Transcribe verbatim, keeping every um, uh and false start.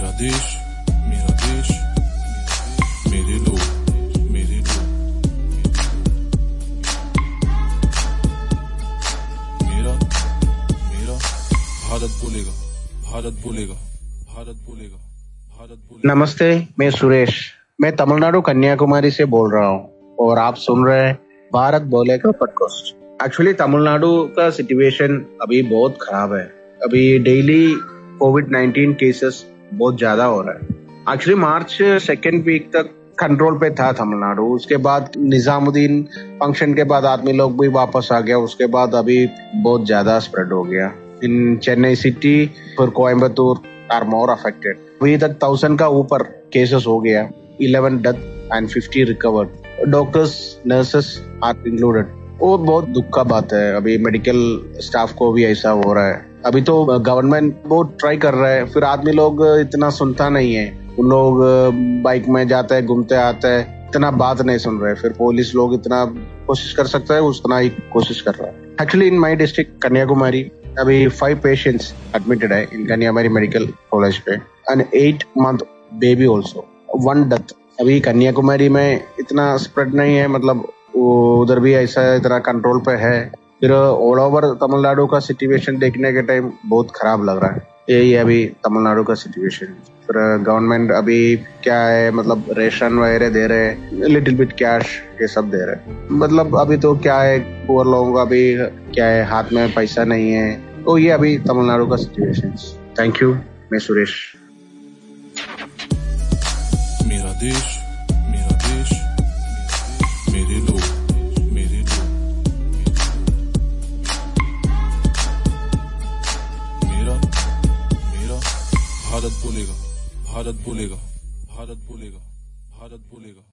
मेरा देश मेरा देश मेरे लोग मेरे लोग मेरा मेरा भारत बोलेगा भारत बोलेगा भारत बोलेगा भारत बोलेगा। नमस्ते, मैं सुरेश। मैं तमिलनाडु कन्याकुमारी से बोल रहा हूँ और आप सुन रहे हैं भारत बोलेगा पॉडकास्ट। एक्चुअली तमिलनाडु का सिचुएशन अभी बहुत खराब है। अभी डेली कोविड नाइनटीन केसेस बहुत ज्यादा हो रहा है। एक्चुअली मार्च सेकेंड वीक तक कंट्रोल पे था तमिलनाडु। उसके बाद निजामुद्दीन फंक्शन के बाद आदमी लोग भी वापस आ गया। उसके बाद अभी बहुत ज्यादा स्प्रेड हो गया। इन चेन्नई सिटी फिर कोयम्बतूर आर मोर अफेक्टेड। अभी तक थाउजेंड का ऊपर केसेस हो गया। Eleven death and fifty recovered. Doctors nurses are included. वो बहुत दुख का बात है। अभी मेडिकल स्टाफ को भी ऐसा हो रहा है। अभी तो गवर्नमेंट बहुत ट्राई कर रहा है, फिर आदमी लोग इतना सुनता नहीं है। उन लोग बाइक में जाते हैं, घूमते आते हैं, इतना बात नहीं सुन रहे। फिर पुलिस लोग इतना कोशिश कर सकता है, उतना ही कोशिश कर रहा है। Actually in my district Kanyakumari अभी फाइव पेशेंट्स एडमिटेड है इन कन्याकुमारी मेडिकल कॉलेज पे and eight month baby also. One death. अभी कन्याकुमारी में इतना स्प्रेड नहीं है, मतलब उधर भी ऐसा इतना कंट्रोल पे है। फिर ऑल ओवर तमिलनाडु का सिचुएशन देखने के टाइम बहुत खराब लग रहा है। यही है अभी तमिलनाडु का सिचुएशन। फिर गवर्नमेंट अभी क्या है, मतलब रेशन वगैरह दे रहे हैं, लिटिल बिट कैश ये सब दे रहे हैं। मतलब अभी तो क्या है, पुअर लोगों का भी क्या है, हाथ में पैसा नहीं है। तो ये अभी तमिलनाडु का सिचुएशन। Thank you. मैं सुरेश। मेरा देश मेरा देश मेरे लोग मेरे लोग मेरा मेरा भारत बोलेगा भारत बोलेगा भारत बोलेगा भारत बोलेगा।